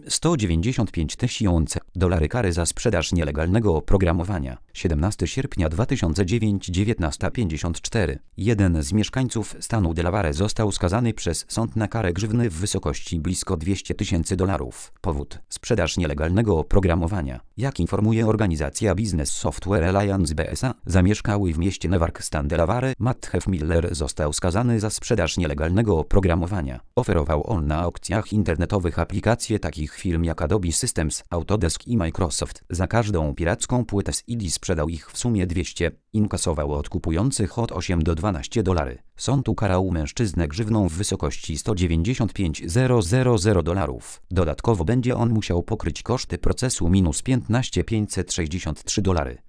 195 000 kary za sprzedaż nielegalnego oprogramowania. 17 sierpnia 2009, 19:54. Jeden z mieszkańców stanu Delaware został skazany przez sąd na karę grzywny w wysokości blisko $200,000. Powód: sprzedaż nielegalnego oprogramowania. Jak informuje organizacja Business Software Alliance BSA, zamieszkały w mieście Newark, stan Delaware, Matt Heffmiller został skazany za sprzedaż nielegalnego oprogramowania. Oferował on na aukcjach internetowych aplikacje takich firm jak Adobe Systems, Autodesk i Microsoft. Za każdą piracką płytę z CD sprzedał ich w sumie 200. Inkasował od kupujących od $8 do $12. Sąd ukarał mężczyznę grzywną w wysokości $195,000. Dodatkowo będzie on musiał pokryć koszty procesu minus $15,563.